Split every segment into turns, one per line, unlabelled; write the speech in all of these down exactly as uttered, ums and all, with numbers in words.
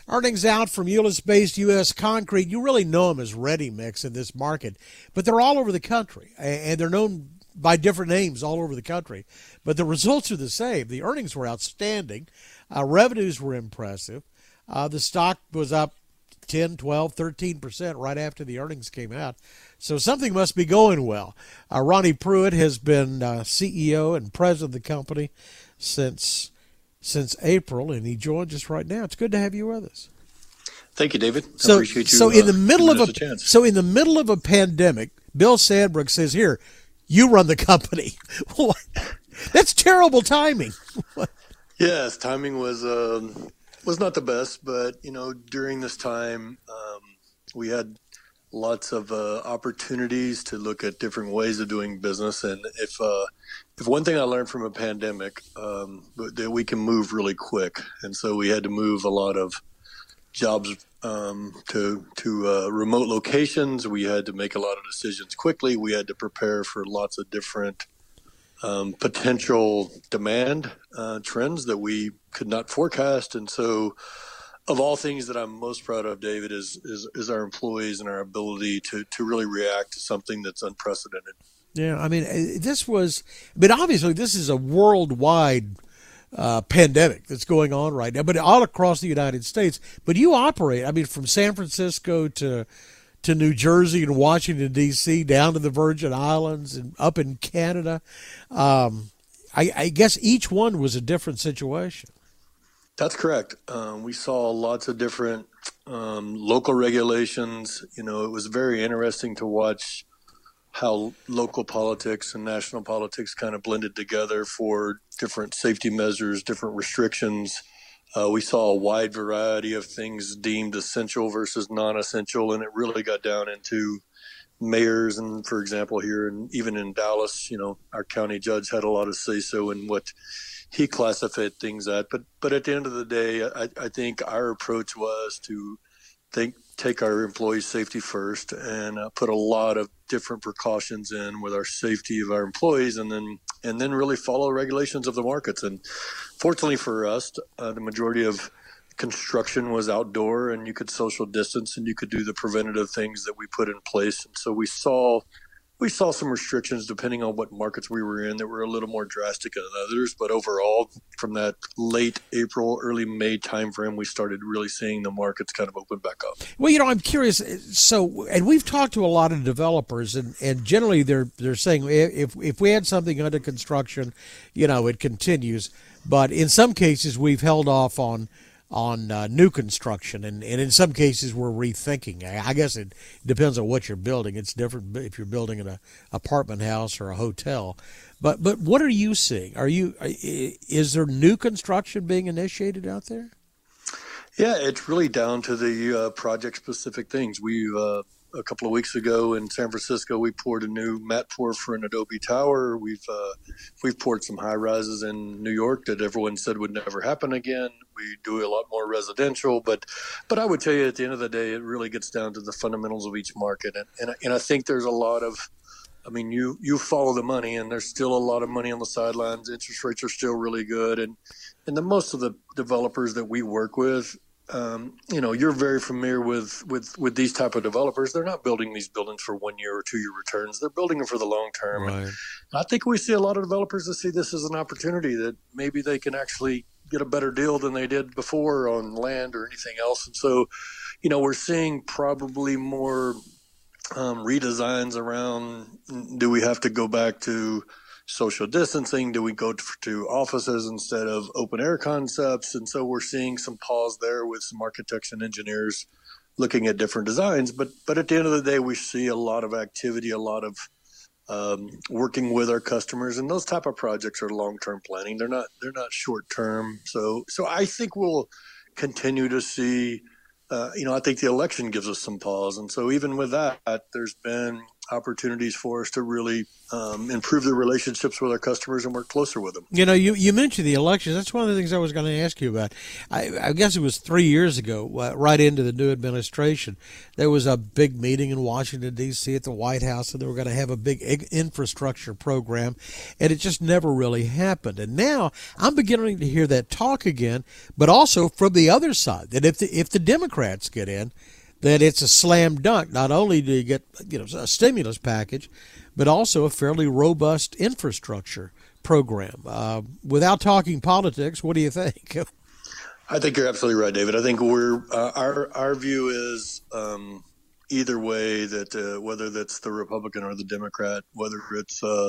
Earnings out from Euless-based U S Concrete. You really know them as Ready Mix in this market, but they're all over the country, and they're known by different names all over the country. But the results are the same. The earnings were outstanding. Uh, revenues were impressive. Uh, the stock was up ten, twelve, thirteen percent right after the earnings came out. So something must be going well. Uh, Ronnie Pruitt has been uh, C E O and president of the company since since April, and he joins us right now. It's good to have you with us.
Thank you, David. I
so,
appreciate you.
So in the
uh,
middle of a,
a
so in the middle of a pandemic, Bill Sandberg says, "Here, you run the company." That's terrible timing.
Yes, timing was um, was not the best, but you know, during this time, um, we had lots of uh, opportunities to look at different ways of doing business. And if uh, if one thing I learned from a pandemic, um, that we can move really quick, and so we had to move a lot of jobs um, to to uh, remote locations. We had to make a lot of decisions quickly. We had to prepare for lots of different um, potential demand uh, trends that we could not forecast, and so. Of all things that I'm most proud of, David, is is, is our employees and our ability to, to really react to something that's unprecedented.
Yeah, I mean, this was, but obviously this is a worldwide uh, pandemic that's going on right now, but all across the United States. But you operate, I mean, from San Francisco to to New Jersey and Washington, D C, down to the Virgin Islands and up in Canada. Um, I, I guess each one was a different situation.
That's correct. Um, we saw lots of different um, local regulations. You know, it was very interesting to watch how local politics and national politics kind of blended together for different safety measures, different restrictions. Uh, we saw a wide variety of things deemed essential versus non-essential, and it really got down into mayors. And for example, here and even in Dallas, you know, our county judge had a lot of say-so in what he classified things at. But but at the end of the day, I, I think our approach was to think take our employees' safety first and uh, put a lot of different precautions in with our safety of our employees, and then and then really follow regulations of the markets. And fortunately for us, uh, the majority of construction was outdoor, and you could social distance, and you could do the preventative things that we put in place. And so we saw we saw some restrictions depending on what markets we were in that were a little more drastic than others. But overall, from that late April, early May timeframe, we started really seeing the markets kind of open back up.
Well, you know, I'm curious. So, and we've talked to a lot of developers, and, and generally they're they're saying if if we had something under construction, you know, it continues. But in some cases, we've held off on on uh, new construction, and, and in some cases we're rethinking. I guess it depends on what you're building. It's different if you're building an apartment house or a hotel. But but what are you seeing? Are you is there new construction being initiated out there?
Yeah, it's really down to the uh, project specific things. We uh, a couple of weeks ago in San Francisco, we poured a new mat pour for an Adobe tower. We've uh, we've poured some high rises in New York that everyone said would never happen again. We do a lot more residential, but but I would tell you at the end of the day, it really gets down to the fundamentals of each market, and and, and I think there's a lot of, I mean, you you follow the money, and there's still a lot of money on the sidelines. Interest rates are still really good, and and the most of the developers that we work with. Um, you know, you're very familiar with, with, with these type of developers. They're not building these buildings for one year or two year returns. They're building them for the long term.
Right.
I think we see a lot of developers that see this as an opportunity that maybe they can actually get a better deal than they did before on land or anything else. And so, you know, we're seeing probably more um, redesigns around, do we have to go back to social distancing? Do we go to, to offices instead of open air concepts? And so we're seeing some pause there with some architects and engineers looking at different designs. But but at the end of the day, we see a lot of activity, a lot of um, working with our customers, and those type of projects are long term planning. They're not they're not short term. So so I think we'll continue to see. Uh, you know, I think the election gives us some pause, and so even with that, there's been opportunities for us to really um, improve the relationships with our customers and work closer with them.
You know, you, you mentioned the elections. That's one of the things I was going to ask you about. I, I guess it was three years ago, uh, right into the new administration, there was a big meeting in Washington, D C at the White House, and they were going to have a big infrastructure program, and it just never really happened. And now I'm beginning to hear that talk again, but also from the other side, that if the, if the Democrats get in, that it's a slam dunk. Not only do you get, you know, a stimulus package, but also a fairly robust infrastructure program. Uh, without talking politics, what do you think?
I think you're absolutely right, David. I think we're uh, our our view is um, either way that uh, whether that's the Republican or the Democrat, whether it's uh,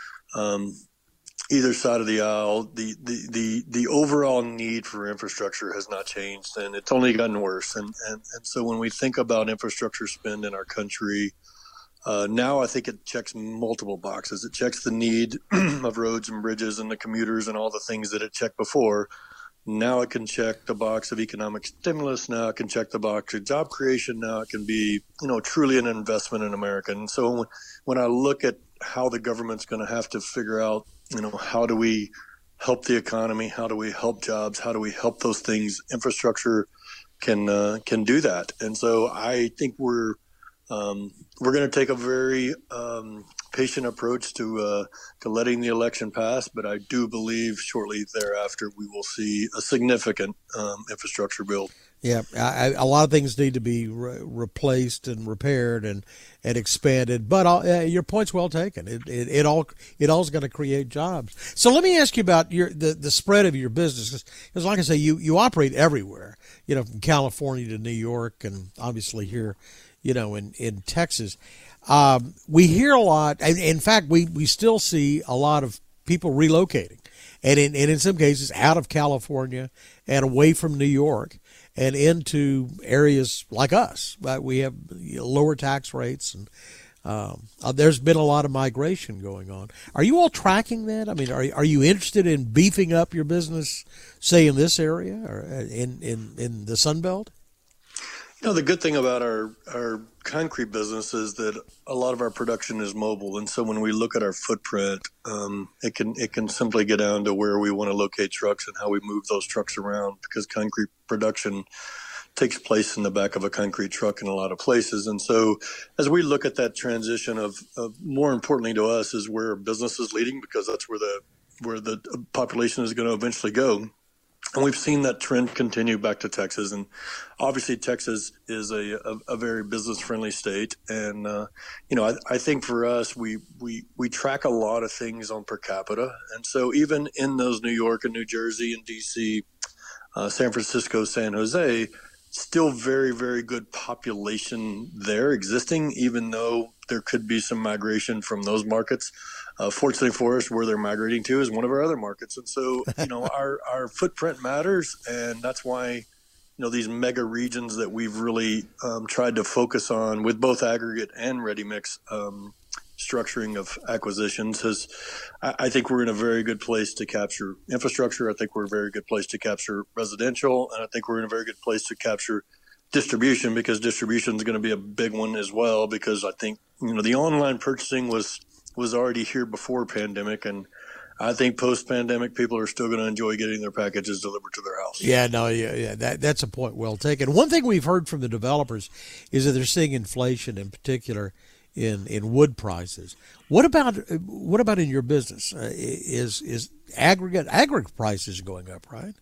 um, either side of the aisle, the, the, the, the overall need for infrastructure has not changed, and it's only gotten worse. And, and, and so when we think about infrastructure spend in our country, uh, now I think it checks multiple boxes. It checks the need of roads and bridges and the commuters and all the things that it checked before. Now it can check the box of economic stimulus. Now it can check the box of job creation. Now it can be, you know, truly an investment in America. And so when, when I look at how the government's going to have to figure out, you know, how do we help the economy? How do we help jobs? How do we help those things? Infrastructure can uh, can do that. And so I think we're um, we're going to take a very um, patient approach to uh, to letting the election pass. But I do believe shortly thereafter we will see a significant um, infrastructure bill.
Yeah, I, a lot of things need to be re- replaced and repaired and, and expanded. But uh, your point's well taken. It it, it all it all's going to create jobs. So let me ask you about your the, the spread of your business, because like I say, you, you operate everywhere. You know, from California to New York, and obviously here, you know, in in Texas. Um, we hear a lot. And in fact, we we still see a lot of people relocating, and in and in some cases out of California and away from New York, and into areas like us. We have lower tax rates, and um, uh, there's been a lot of migration going on. Are you all tracking that? I mean, are are you interested in beefing up your business, say in this area or in in, in the Sun Belt?
You know, the good thing about our, our concrete business is that a lot of our production is mobile. And so when we look at our footprint, um, it can it can simply get down to where we want to locate trucks and how we move those trucks around, because concrete production takes place in the back of a concrete truck in a lot of places. And so as we look at that transition of, of more importantly to us is where business is leading, because that's where the where the population is going to eventually go. And we've seen that trend continue back to Texas. And obviously Texas is a, a, a very business-friendly state. And, uh, you know, I, I think for us, we, we, we track a lot of things on per capita. And so even in those New York and New Jersey and D C, uh, San Francisco, San Jose, still very, very good population there existing, even though there could be some migration from those markets. Uh, fortunately for us, where they're migrating to is one of our other markets. And so, you know, our, our footprint matters. And that's why, you know, these mega regions that we've really um, tried to focus on with both aggregate and ready mix um, structuring of acquisitions has, I, I think we're in a very good place to capture infrastructure. I think we're in a very good place to capture residential. And I think we're in a very good place to capture distribution, because distribution is going to be a big one as well, because I think, you know, the online purchasing was, was already here before pandemic, and I think post-pandemic people are still going to enjoy getting their packages delivered to their house.
Yeah, no, yeah, yeah, that that's a point well taken. One thing we've heard from the developers is that they're seeing inflation, in particular in in wood prices. What about what about in your business? Uh, is is aggregate aggregate prices going up, right?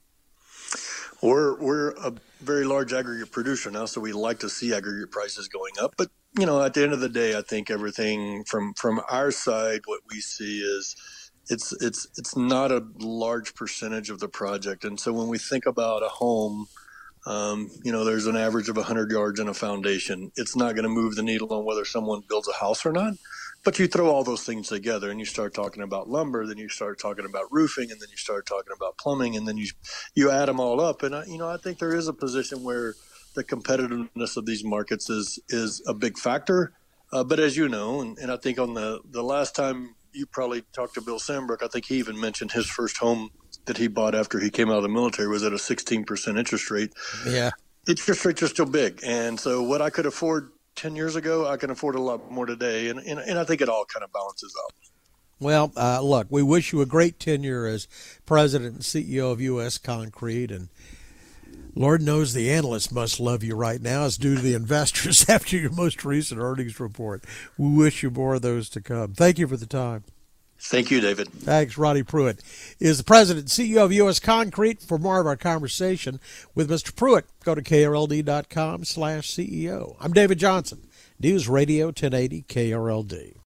We're we're a very large aggregate producer now, so we like to see aggregate prices going up, but you know, at the end of the day, I think everything from, from our side, what we see is it's it's it's not a large percentage of the project. And so when we think about a home, um, you know, there's an average of one hundred yards in a foundation. It's not going to move the needle on whether someone builds a house or not. But you throw all those things together and you start talking about lumber, then you start talking about roofing, and then you start talking about plumbing, and then you you add them all up. And, I, you know, I think there is a position where the competitiveness of these markets is is a big factor. Uh, but as you know, and, and I think on the, the last time you probably talked to Bill Sandbrook, I think he even mentioned his first home that he bought after he came out of the military was at a sixteen percent interest rate.
Yeah.
Interest rates are still big. And so what I could afford ten years ago, I can afford a lot more today. And, and, and I think it all kind of balances out.
Well, uh, look, we wish you a great tenure as president and C E O of U S Concrete, and Lord knows the analysts must love you right now, as do the investors after your most recent earnings report. We wish you more of those to come. Thank you for the time.
Thank you, David.
Thanks. Roddy Pruitt is the president and C E O of U S Concrete. For more of our conversation with Mister Pruitt, go to K R L D dot com slash C E O. I'm David Johnson, News Radio ten eighty K R L D.